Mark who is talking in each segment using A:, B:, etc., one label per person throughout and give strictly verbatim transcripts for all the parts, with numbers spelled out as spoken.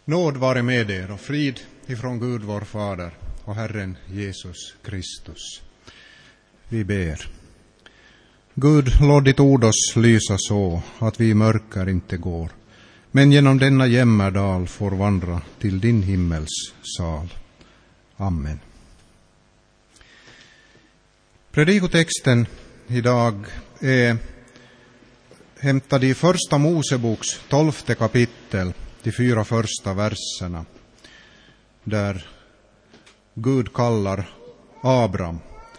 A: Nåd vare med er och frid ifrån Gud vår Fader och Herren Jesus Kristus. Vi ber. Gud, låt ditt ord oss lysa så att vi i mörker inte går, men genom denna jämmerdal får vandra till din himmels sal. Amen. Predikotexten idag är hämtad i första Moseboks tolfte kapitel, de fyra första verserna, där Gud kallar Abraham.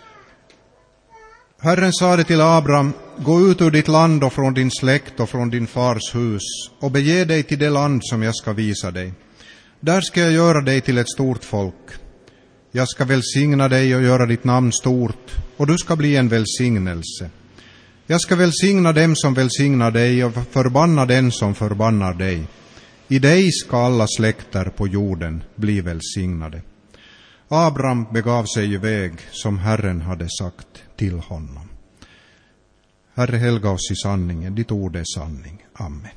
A: Herren sade till Abraham: gå ut ur ditt land och från din släkt och från din fars hus och bege dig till det land som jag ska visa dig. Där ska jag göra dig till ett stort folk. Jag ska välsigna dig och göra ditt namn stort, och du ska bli en välsignelse. Jag ska välsigna dem som välsignar dig och förbanna den som förbannar dig. I dig ska alla släkter på jorden bli välsignade. Abraham begav sig iväg som Herren hade sagt till honom. Herre, helga oss i sanningen, ditt ord är sanning. Amen.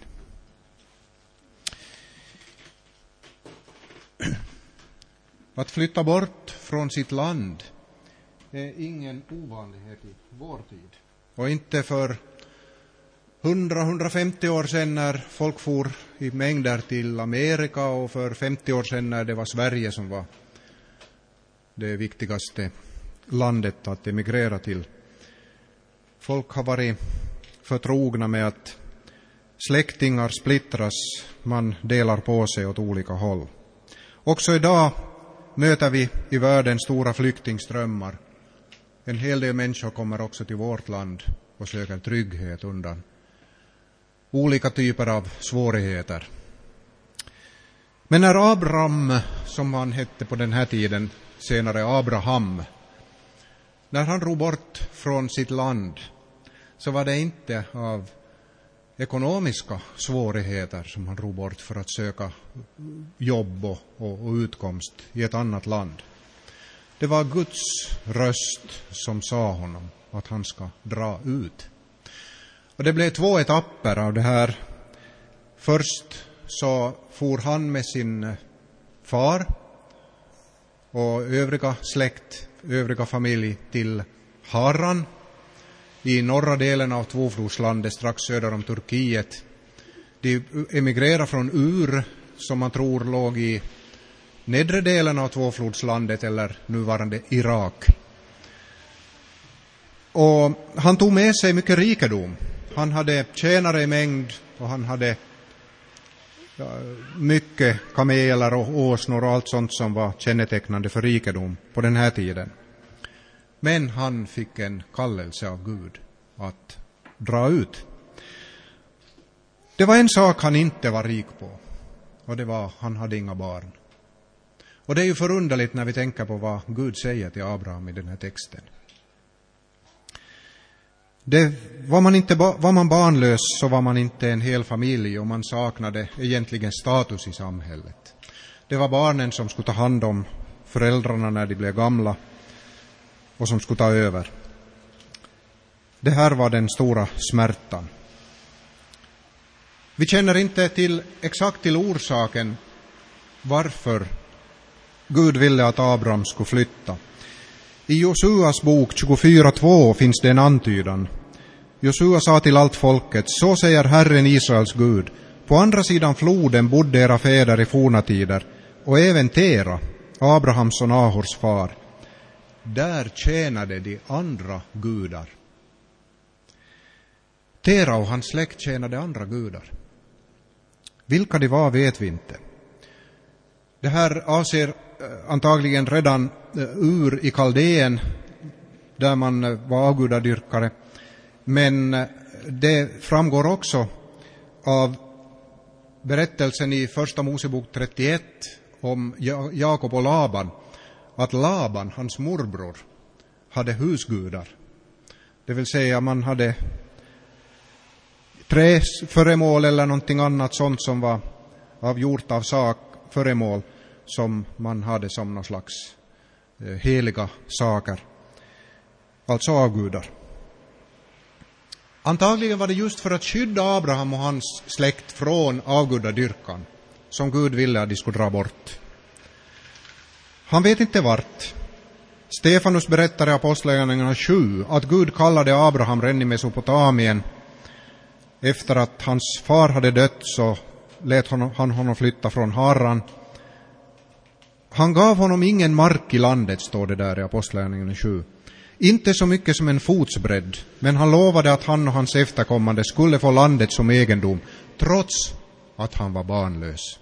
A: Att flytta bort från sitt land är ingen ovanlighet i vår tid. Och inte för hundra till hundrafemtio år sedan när folk for i mängder till Amerika, och för femtio år sedan när det var Sverige som var det viktigaste landet att emigrera till. Folk har varit förtrogna med att släktingar splittras, man delar på sig åt olika håll. Också idag möter vi i världen stora flyktingströmmar. En hel del människor kommer också till vårt land och söker trygghet undan olika typer av svårigheter. Men när Abraham, som han hette på den här tiden, senare Abraham, när han drog bort från sitt land, så var det inte av ekonomiska svårigheter som han drog bort för att söka jobb och, och, och utkomst i ett annat land. Det var Guds röst som sa honom att han ska dra ut. Och det blev två etapper av det här. Först så for han med sin far och övriga släkt, övriga familj till Haran i norra delen av tvåflodslandet strax söder om Turkiet. De emigrerade från Ur, som man tror låg i nedre delen av tvåflodslandet eller nuvarande Irak. Och han tog med sig mycket rikedom. Han hade tjänare i mängd och han hade ja, mycket kameler och åsnor och allt sånt som var kännetecknande för rikedom på den här tiden. Men han fick en kallelse av Gud att dra ut. Det var en sak han inte var rik på, och det var han hade inga barn. Och det är ju förunderligt när vi tänker på vad Gud säger till Abraham i den här texten. Det, var, man inte, var man barnlös så var man inte en hel familj, och man saknade egentligen status i samhället. Det var barnen som skulle ta hand om föräldrarna när de blev gamla och som skulle ta över. Det här var den stora smärtan. Vi känner inte till exakt till orsaken varför Gud ville att Abraham skulle flytta. I Josuas bok tjugofyra två finns det en antydan. Josua sa till allt folket: så säger Herren Israels Gud, på andra sidan floden bodde era fäder i forna tider, och även Tera, Abrahams och Nahors far. Där tjänade de andra gudar. Tera och hans släkt tjänade andra gudar. Vilka de var vet vi inte. Det här avser antagligen redan Ur i Kaldeen, där man var avgudadyrkare. Men det framgår också av berättelsen i första Mosebok trettioett om Jakob och Laban, att Laban, hans morbror, hade husgudar. Det vill säga man hade träföremål eller någonting annat sånt som var avgjort av sak, föremål som man hade som någon slags heliga saker. Alltså avgudar. Antagligen var det just för att skydda Abraham och hans släkt från avgudadyrkan som Gud ville att de skulle dra bort. Han vet inte vart. Stefanus berättar i Apostlagärningarna sju att Gud kallade Abraham redan i Mesopotamien. Efter att hans far hade dött så lät han honom flytta från Haran. Han gav honom ingen mark i landet, står det där i Apostlagärningarna sju. Inte så mycket som en fotsbredd, men han lovade att han och hans efterkommande skulle få landet som egendom, trots att han var barnlös.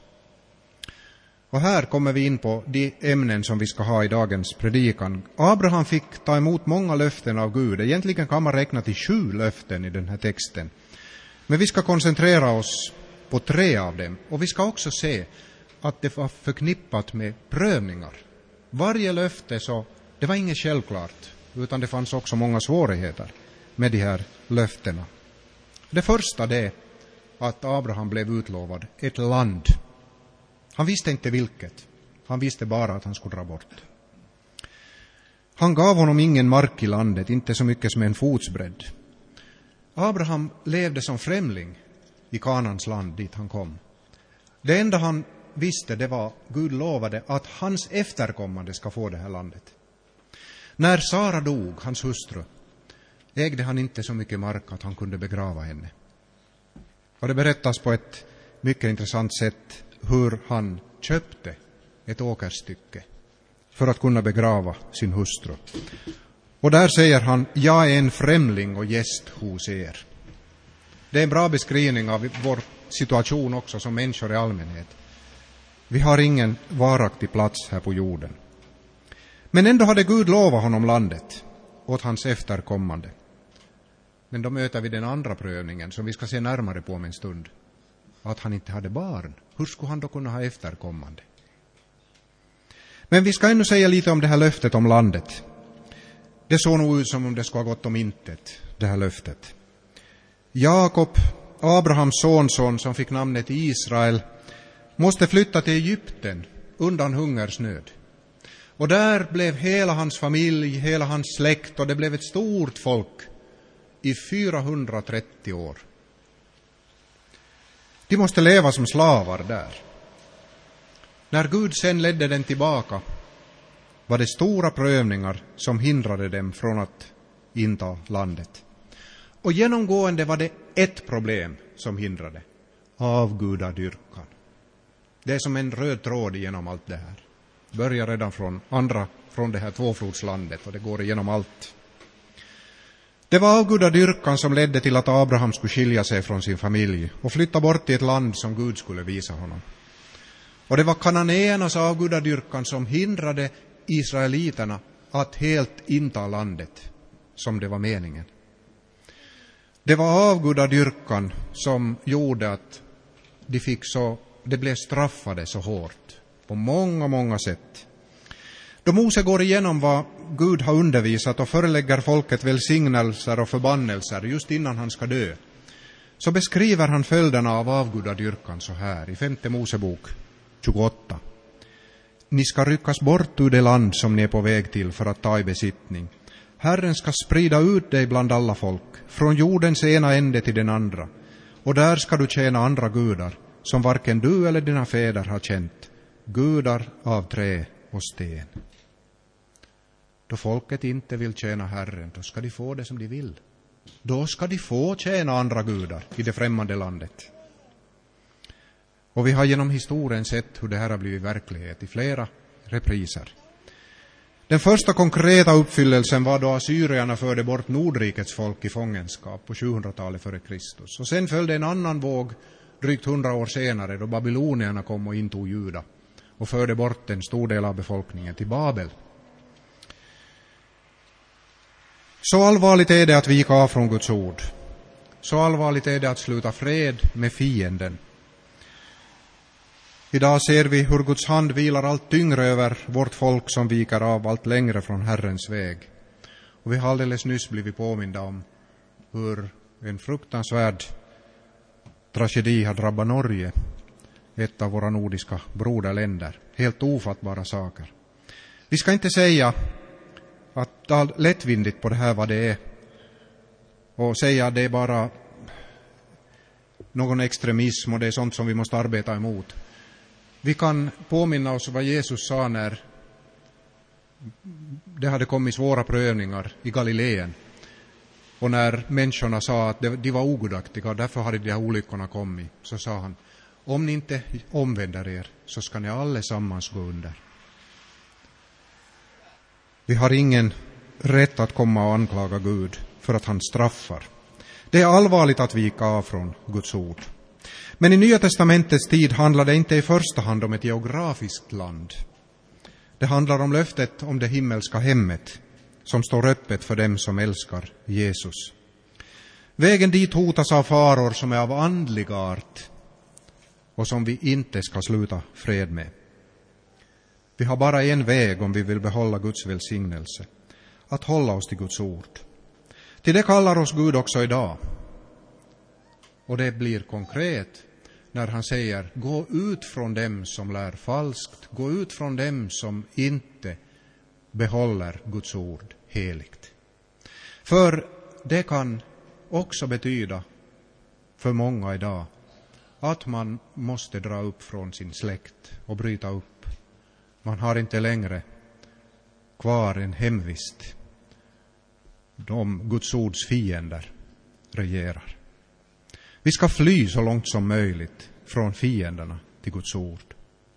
A: Och här kommer vi in på de ämnen som vi ska ha i dagens predikan. Abraham fick ta emot många löften av Gud. Egentligen kan man räkna till sju löften i den här texten. Men vi ska koncentrera oss på tre av dem. Och vi ska också se att det var förknippat med prövningar. Varje löfte, så det var inget självklart, utan det fanns också många svårigheter med de här löftena. Det första är att Abraham blev utlovad ett land. Han visste inte vilket. Han visste bara att han skulle dra bort. Han gav honom ingen mark i landet, inte så mycket som en fotsbredd. Abraham levde som främling i Kanans land dit han kom. Det enda han visste, det var Gud lovade att hans efterkommande ska få det här landet. När Sara dog, hans hustru, ägde han inte så mycket mark att han kunde begrava henne. Och det berättas på ett mycket intressant sätt hur han köpte ett åkerstycke för att kunna begrava sin hustru. Och där säger han: jag är en främling och gäst hos er. Det är en bra beskrivning av vår situation också som människor i allmänhet. Vi har ingen varaktig plats här på jorden. Men ändå hade Gud lovat honom landet åt hans efterkommande. Men då möter vi den andra prövningen som vi ska se närmare på om en stund. Att han inte hade barn. Hur skulle han då kunna ha efterkommande? Men vi ska ännu säga lite om det här löftet om landet. Det såg nog ut som om det skulle ha gått om intet, det här löftet. Jakob, Abrahams sonson som fick namnet Israel, måste flytta till Egypten undan hungersnöd. Och där blev hela hans familj, hela hans släkt, och det blev ett stort folk i fyrahundratrettio år. De måste leva som slavar där. När Gud sen ledde den tillbaka var det stora prövningar som hindrade dem från att inta landet. Och genomgående var det ett problem som hindrade: avgudadyrkan. Det är som en röd tråd genom allt det här. Börjar redan från andra, från det här tvåflodslandet, och det går igenom allt. Det var avgudadyrkan som ledde till att Abraham skulle skilja sig från sin familj och flytta bort till ett land som Gud skulle visa honom. Och det var kananéernas avgudadyrkan som hindrade israeliterna att helt inta landet som det var meningen. Det var avgudadyrkan som gjorde att de fick så, det blev straffade så hårt på många, många sätt. Då Mose går igenom vad Gud har undervisat och förelägger folket välsignelser och förbannelser just innan han ska dö, så beskriver han följderna av avgudadyrkan så här i femte Mosebok tjugoåtta. Ni ska ryckas bort ur det land som ni är på väg till för att ta i besittning. Herren ska sprida ut dig bland alla folk, från jordens ena ände till den andra. Och där ska du tjäna andra gudar, som varken du eller dina fäder har känt, gudar av trä och sten. Då folket inte vill tjäna Herren, då ska de få det som de vill. Då ska de få tjäna andra gudar i det främmande landet. Och vi har genom historien sett hur det här har blivit verklighet i flera repriser. Den första konkreta uppfyllelsen var då assyrierna förde bort Nordrikets folk i fångenskap på sjuhundratalet före Kristus. Och sen följde en annan våg drygt hundra år senare då babylonierna kom och intog Juda och förde bort en stor del av befolkningen till Babel. Så allvarligt är det att vika av från Guds ord. Så allvarligt är det att sluta fred med fienden. Idag ser vi hur Guds hand vilar allt tyngre över vårt folk som viker av allt längre från Herrens väg. Och vi har alldeles nyss blivit påminda om hur en fruktansvärd tragedi har drabbat Norge, ett av våra nordiska broderländer. Helt ofattbara saker. Vi ska inte säga att ta lättvindigt på det här vad det är och säga att det är bara någon extremism och det är sånt som vi måste arbeta emot. Vi kan påminna oss vad Jesus sa när det hade kommit svåra prövningar i Galileen. Och när människorna sa att de var ogudaktiga och därför hade de här olyckorna kommit, så sa han: om ni inte omvänder er så ska ni allesammans gå under. Vi har ingen rätt att komma och anklaga Gud för att han straffar. Det är allvarligt att vika av från Guds ord. Men i Nya testamentets tid handlar det inte i första hand om ett geografiskt land. Det handlar om löftet om det himmelska hemmet som står öppet för dem som älskar Jesus. Vägen dit hotas av faror som är av andlig art och som vi inte ska sluta fred med. Vi har bara en väg om vi vill behålla Guds välsignelse: att hålla oss till Guds ord. Till det kallar oss Gud också idag. Och det blir konkret när han säger: gå ut från dem som lär falskt, gå ut från dem som inte behåller Guds ord heligt. För det kan också betyda för många idag att man måste dra upp från sin släkt och bryta upp. Man har inte längre kvar en hemvist. De Guds ords fiender regerar. Vi ska fly så långt som möjligt från fienderna till Guds ord.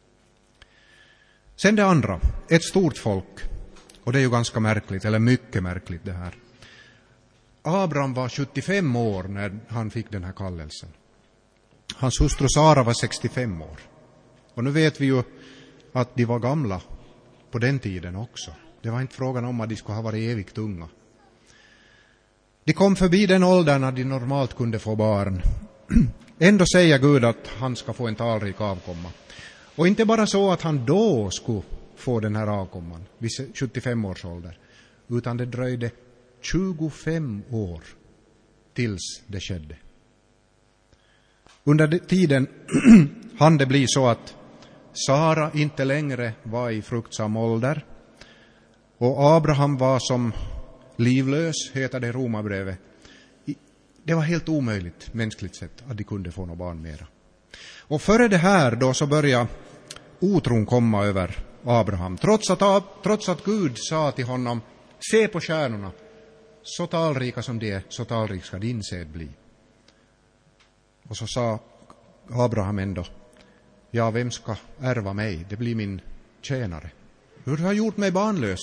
A: Sen det andra, ett stort folk. Och det är ju ganska märkligt, eller mycket märkligt det här. Abraham var sjuttiofem år när han fick den här kallelsen. Hans hustru Sara var sextiofem år. Och nu vet vi ju att de var gamla på den tiden också. Det var inte frågan om att de skulle ha varit evigt unga. De kom förbi den åldern när de normalt kunde få barn. Ändå säger Gud att han ska få en talrik avkomma. Och inte bara så att han då skulle få den här avkomman vid sjuttiofem års ålder, utan det dröjde tjugofem år tills det skedde. Under tiden hann det bli så att Sara inte längre var i fruktsam ålder och Abraham var som livlös, heter det i Romarbrevet. Det var helt omöjligt mänskligt sett att de kunde få några barn mera. Och före det här då så började otron komma över Abraham. Trots att, trots att Gud sa till honom: se på stjärnorna, så talrika som det är, så talrik ska din säd bli. Och så sa Abraham ändå: ja, vem ska ärva mig? Det blir min tjänare. Hur har gjort mig barnlös?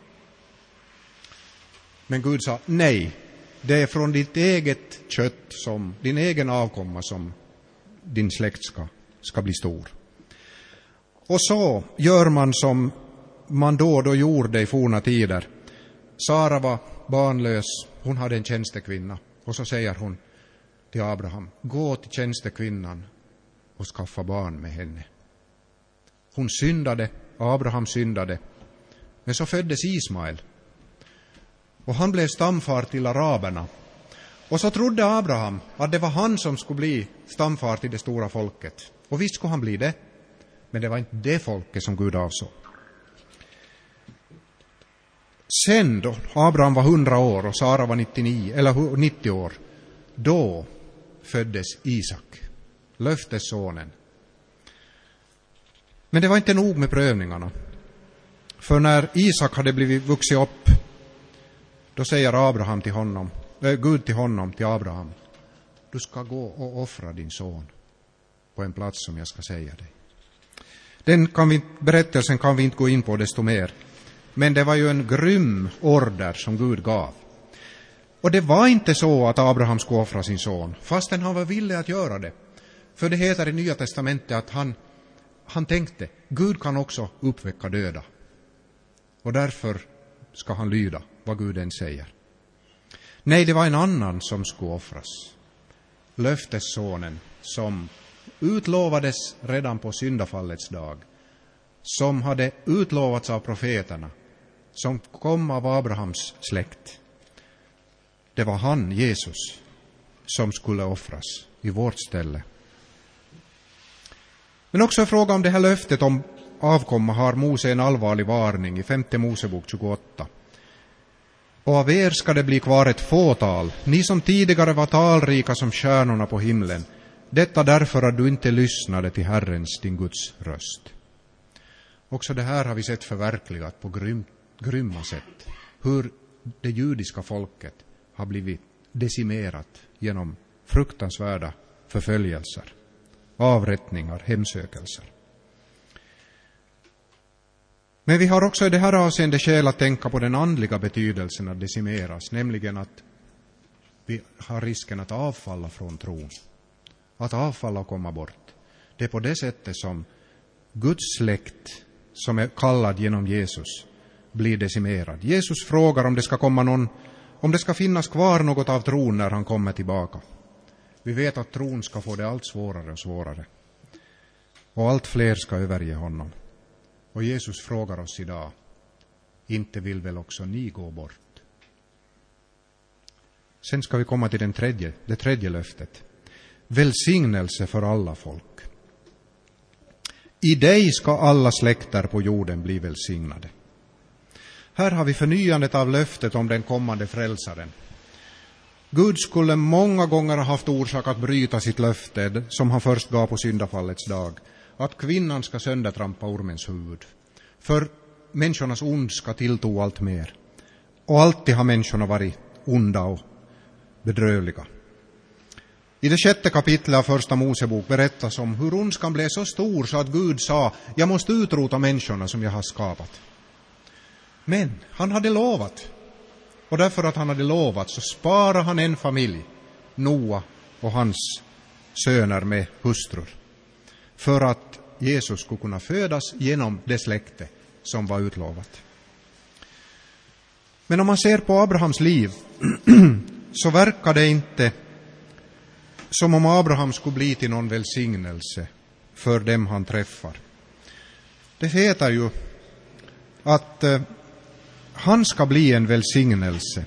A: Men Gud sa: nej, det är från ditt eget kött, som din egen avkomma, som din släkt ska, ska bli stor. Och så gör man som man då och då gjorde i forna tider. Sara var barnlös, hon hade en tjänstekvinna. Och så säger hon till Abraham: gå till tjänstekvinnan och skaffa barn med henne. Hon syndade, Abraham syndade. Men så föddes Ismael. Och han blev stamfar till araberna. Och så trodde Abraham att det var han som skulle bli stamfar till det stora folket. Och visst skulle han bli det. Men det var inte det folket som Gud avsåg. Sen då Abraham var hundra år och Sara var nittionio, eller nittio år, då föddes Isak, löftessonen. Men det var inte nog med prövningarna. För när Isak hade blivit vuxit upp, då säger Abraham till honom, äh, Gud till honom, till Abraham: du ska gå och offra din son på en plats som jag ska säga dig. Den kan vi, berättelsen kan vi inte gå in på desto mer. Men det var ju en grym order som Gud gav. Och det var inte så att Abraham skulle offra sin son, fastän han var villig att göra det. För det heter i Nya testamentet att han, han tänkte: Gud kan också uppväcka döda. Och därför ska han lyda vad Gud än säger. Nej, det var en annan som skulle offras. Löftessonen som utlovades redan på syndafallets dag, som hade utlovats av profeterna, som kom av Abrahams släkt. Det var han, Jesus, som skulle offras i vårt ställe. Men också i fråga om det här löftet om avkomma har Mose en allvarlig varning i femte Mosebok tjugoåtta. Och av er ska det bli kvar ett fåtal, ni som tidigare var talrika som stjärnorna på himlen. Detta därför att du inte lyssnade till Herrens, din Guds röst. Också det här har vi sett förverkligat på grym, grymma sätt. Hur det judiska folket har blivit decimerat genom fruktansvärda förföljelser, avrättningar, hemsökelser. Men vi har också i det här avseende skäl att tänka på den andliga betydelsen att decimeras, nämligen att vi har risken att avfalla från tron, att avfalla och komma bort. Det är på det sättet som Guds släkt, som är kallad genom Jesus, blir decimerad. Jesus frågar om det ska komma någon, om det ska finnas kvar något av tron när han kommer tillbaka. Vi vet att tron ska få det allt svårare och svårare. Och allt fler ska överge honom. Och Jesus frågar oss idag, inte vill väl också ni gå bort? Sen ska vi komma till den tredje, det tredje löftet. Välsignelse för alla folk. I dig ska alla släkter på jorden bli välsignade. Här har vi förnyandet av löftet om den kommande frälsaren. Gud skulle många gånger ha haft orsak att bryta sitt löfte som han först gav på syndafallets dag. Att kvinnan ska söndertrampa ormens huvud. För människornas ondska tilltog allt mer. Och alltid har människorna varit onda och bedrövliga. I det sjätte kapitlet av första Mosebok berättas om hur ondskan blev så stor så att Gud sa, jag måste utrota människorna som jag har skapat. Men han hade lovat. Och därför att han hade lovat så sparade han en familj, Noa och hans söner med hustrur. För att Jesus skulle kunna födas genom det släkte som var utlovat. Men om man ser på Abrahams liv så verkar det inte som om Abraham skulle bli till någon välsignelse för dem han träffar. Det heter ju att eh, han ska bli en välsignelse.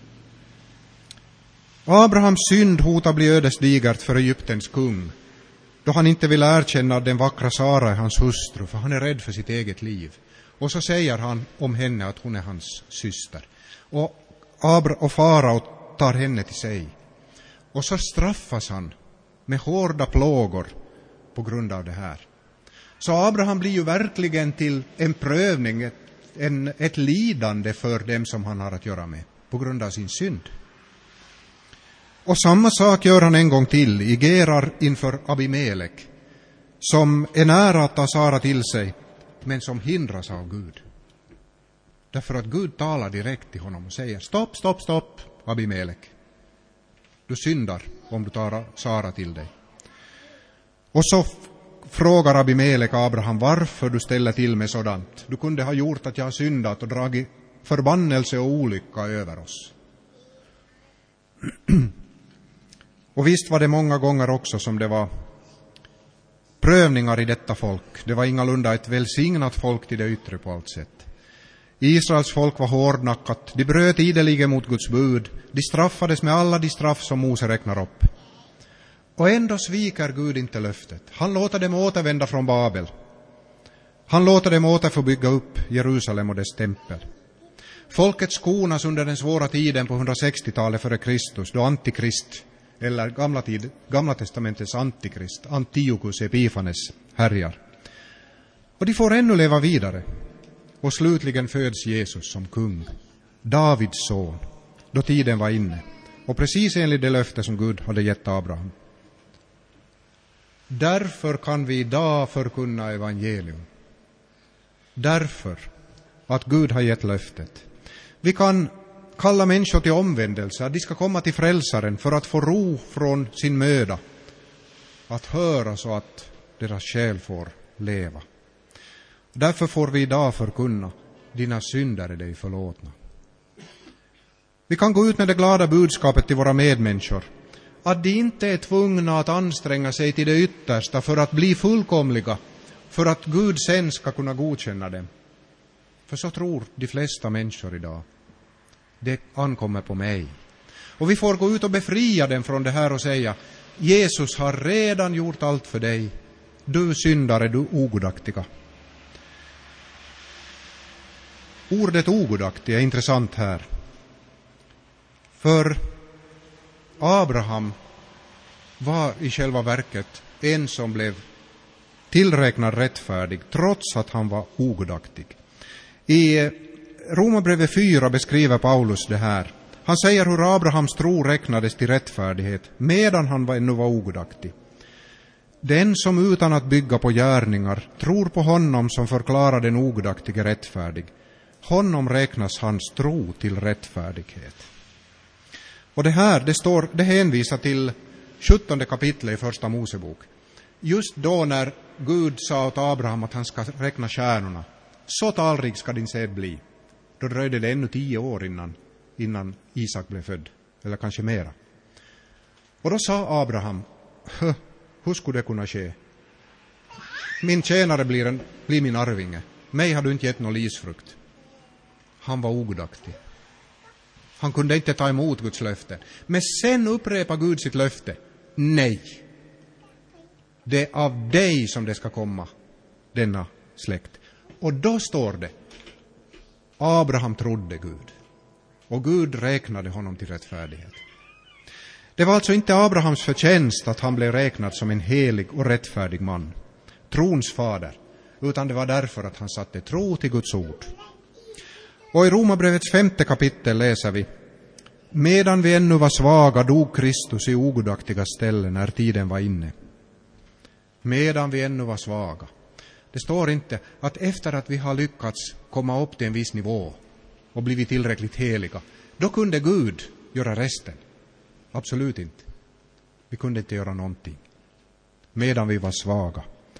A: Abrahams synd hotar bli ödesdigert för Egyptens kung, då han inte vill erkänna den vackra Sara är hans hustru, för han är rädd för sitt eget liv. Och så säger han om henne att hon är hans syster. Och, Abra- och Farao tar henne till sig. Och så straffas han med hårda plågor på grund av det här. Så Abraham blir ju verkligen till en prövning, ett, en, ett lidande för dem som han har att göra med på grund av sin synd. Och samma sak gör han en gång till i Gerar inför Abimelek, som är nära att ta Sara till sig, men som hindras av Gud. Därför att Gud talar direkt till honom och säger, stopp, stopp, stopp, Abimelek. Du syndar om du tar Sara till dig. Och så f- frågar Abimelek Abraham, varför du ställer till med sådant. Du kunde ha gjort att jag har syndat och dragit förbannelse och olycka över oss. Och visst var det många gånger också som det var prövningar i detta folk. Det var ingalunda ett välsignat folk till det yttre på allt sätt. Israels folk var hårdnackat. De bröt ideligen mot Guds bud. De straffades med alla de straff som Mose räknar upp. Och ändå sviker Gud inte löftet. Han låter dem återvända från Babel. Han låter dem återfå bygga upp Jerusalem och dess tempel. Folket skonas under den svåra tiden på hundrasextiotalet före Kristus, då Antikrist, eller gamla, tid, gamla testamentets Antikrist, Antiochus Epifanes, härjar. Och de får ännu leva vidare. Och slutligen föds Jesus som kung, Davids son, då tiden var inne. Och precis enligt det löfte som Gud hade gett Abraham. Därför kan vi idag förkunna evangelium. Därför att Gud har gett löftet. Vi kan kalla människor till omvändelse, att de ska komma till frälsaren för att få ro från sin möda. Att höra så att deras själ får leva. Därför får vi idag förkunna, dina synder är dig förlåtna. Vi kan gå ut med det glada budskapet till våra medmänniskor, att de inte är tvungna att anstränga sig till det yttersta för att bli fullkomliga, för att Gud sen ska kunna godkänna dem. För så tror de flesta människor idag. Det ankommer på mig. Och vi får gå ut och befria dem från det här och säga, Jesus har redan gjort allt för dig. Du syndare, du ogudaktiga. Ordet ogudaktig är intressant här. För Abraham var i själva verket en som blev tillräknad rättfärdig trots att han var ogudaktig. I Romarbrevet fyra beskriver Paulus det här. Han säger hur Abrahams tro räknades till rättfärdighet medan han ännu var ogudaktig. Den som utan att bygga på gärningar tror på honom som förklarar den ogudaktige rättfärdig, honom räknas hans tro till rättfärdighet. Och det här, det står, det hänvisar till sjuttonde kapitlet i första Mosebok. Just då när Gud sa åt Abraham att han ska räkna stjärnorna, så talrik ska din säd bli. Då dröjde det ännu tio år innan, innan Isak blev född, eller kanske mera. Och då sa Abraham, hur skulle det kunna ske? Min tjänare blir, en, blir min arvinge. Mig har du inte gett någon livsfrukt. Han var ogudaktig. Han kunde inte ta emot Guds löfte. Men sen upprepar Gud sitt löfte. Nej. Det är av dig som det ska komma, denna släkt. Och då står det, Abraham trodde Gud. Och Gud räknade honom till rättfärdighet. Det var alltså inte Abrahams förtjänst att han blev räknad som en helig och rättfärdig man, trons fader, utan det var därför att han satte tro till Guds ord. Och i Romarbrevets femte kapitel läser vi, medan vi ännu var svaga dog Kristus i ogudaktiga ställen när tiden var inne. Medan vi ännu var svaga. Det står inte att efter att vi har lyckats komma upp till en viss nivå och blivit tillräckligt heliga, då kunde Gud göra resten. Absolut inte. Vi kunde inte göra någonting. Medan vi var svaga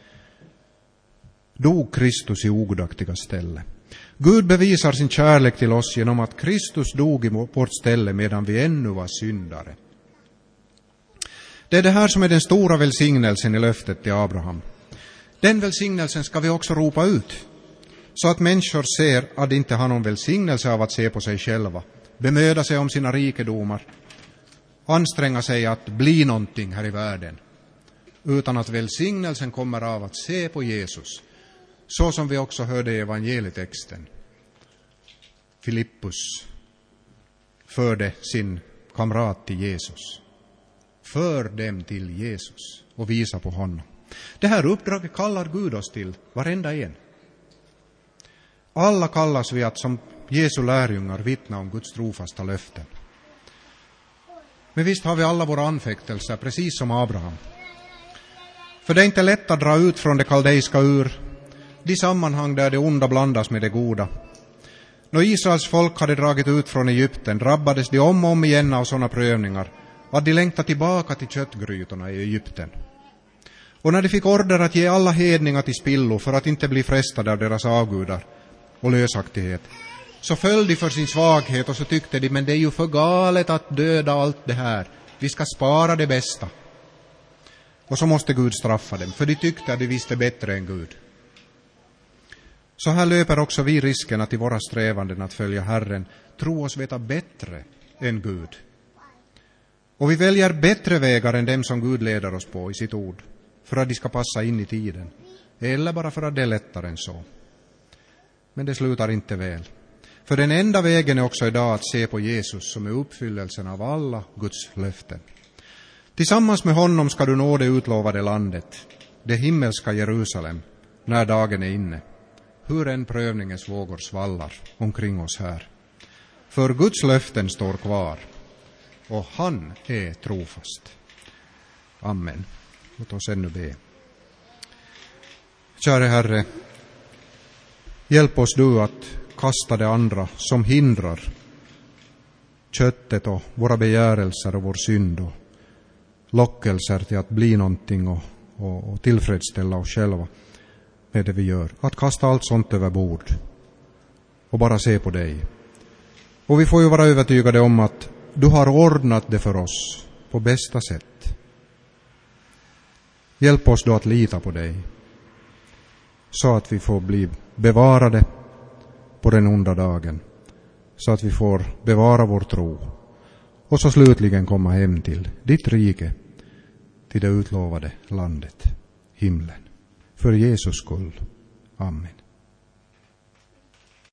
A: dog Kristus i ogudaktiga ställe. Gud bevisar sin kärlek till oss genom att Kristus dog i vårt ställe medan vi ännu var syndare. Det är det här som är den stora välsignelsen i löftet till Abraham. Den välsignelsen ska vi också ropa ut, så att människor ser att de inte har någon välsignelse av att se på sig själva, bemöda sig om sina rikedomar, anstränga sig att bli någonting här i världen, utan att välsignelsen kommer av att se på Jesus, så som vi också hörde i evangelietexten. Filippus förde sin kamrat till Jesus. För dem till Jesus och visa på honom. Det här uppdraget kallar Gud oss till, varenda en. Alla kallas vi att som Jesu lärjungar vittna om Guds trofasta löften. Men visst har vi alla våra anfäktelser, precis som Abraham. För det är inte lätt att dra ut från det kaldeiska ur, de sammanhang där det onda blandas med det goda. När Israels folk hade dragit ut från Egypten drabbades de om och om igen av sådana prövningar, att de längtade tillbaka till köttgrytorna i Egypten. Och när de fick order att ge alla hedningar till spillo för att inte bli frestade av deras avgudar och lösaktighet, så föll de för sin svaghet och så tyckte de, men det är ju för galet att döda allt det här. Vi ska spara det bästa. Och så måste Gud straffa dem, för de tyckte att de visste bättre än Gud. Så här löper också vi risken att i våra strävanden att följa Herren tro oss veta bättre än Gud. Och vi väljer bättre vägar än dem som Gud leder oss på i sitt ord, för att de ska passa in i tiden, eller bara för att det är lättare än så. Men det slutar inte väl. För den enda vägen är också idag att se på Jesus som är uppfyllelsen av alla Guds löften. Tillsammans med honom ska du nå det utlovade landet, det himmelska Jerusalem, när dagen är inne. Hur en prövningens vågor svallar omkring oss här. För Guds löften står kvar, och han är trofast. Amen. Låt oss ännu be. Käre Herre, hjälp oss du att kasta det andra som hindrar köttet och våra begärelser och vår synd och lockelser till att bli någonting och, och, och tillfredsställa oss själva med det vi gör. Att kasta allt sånt över bord och bara se på dig. Och vi får ju vara övertygade om att du har ordnat det för oss på bästa sätt. Hjälp oss då att lita på dig, så att vi får bli bevarade på den onda dagen, så att vi får bevara vår tro och så slutligen komma hem till ditt rike, till det utlovade landet, himlen. För Jesus skull. Amen.